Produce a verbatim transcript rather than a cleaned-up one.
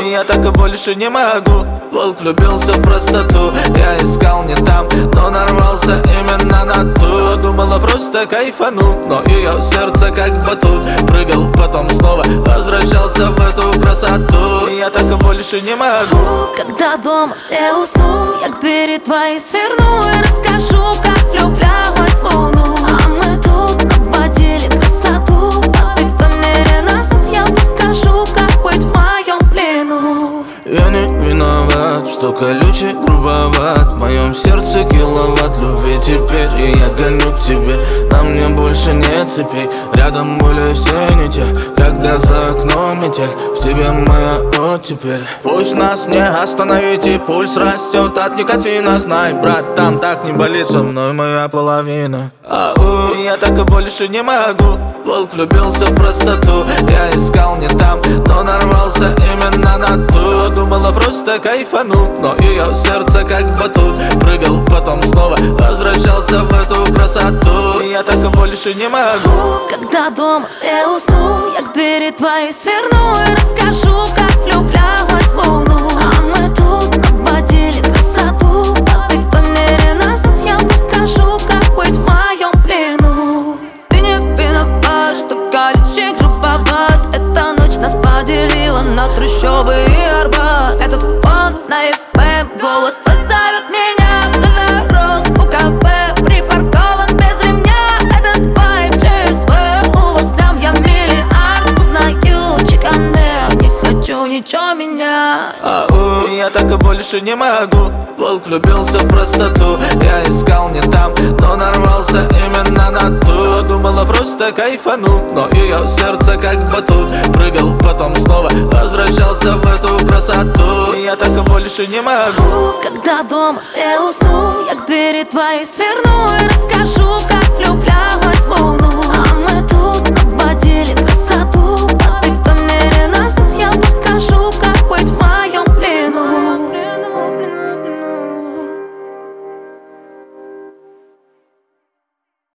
Я так и больше не могу. Волк влюбился в простоту. Я искал не там, но нарвался именно на ту. Думала просто кайфану, но ее сердце как батут. Прыгал, потом снова возвращался в эту красоту. Я так и больше не могу. Когда дома все уснут, я к двери твоей сверну и расскажу, как влюблялась в луну. А мы тут наводили красоту, а ты в тоннеле назад. Я покажу, как быть в моем плену. Я не виноват, что колючий, грубоват. В моем сердце киловатт любви теперь, и я гоню к тебе. На мне больше нет цепей, рядом более все не те. Когда за окном метель, в тебе моя оттепель. Пусть нас не остановить, и пульс растет от никотина. Знай, брат, там так не болит, со мной моя половина. Ау, я так и больше не могу. Волк влюбился в простоту. Я искал не там, но нарвался именно на ту. Думала просто кайфану, но ее сердце как батут. Прыгал, потом снова возвращался в эту красоту. Я так и больше не могу. Когда дома все уснут, я к двери твоей сверну и расскажу, как влюблялась в луну. А мы тут наводили красоту, а ты в тоннеле назад. Я покажу, как быть в моем плену. Ты не виноват, что колючий, грубоват. Эта ночь нас поделила на трущобы и Арбат. Этот фон на эф эм, голос твой зовет меня в дорогу. У кафе припаркован без ремня. Этот вайб ЧСВ, у вас там я миллиард. Узнаю чеканер, не хочу ничего менять. Ау, я так и больше не могу. Волк влюбился в простоту. Я искал не там, но нарвался именно на ту. Думала просто кайфану, но ее сердце как батут. Прыгал, потом снова возвращался в эту красоту. Я так и больше не могу. Когда дома все уснут, я к двери твоей сверну и расскажу, как влюблялась в луну.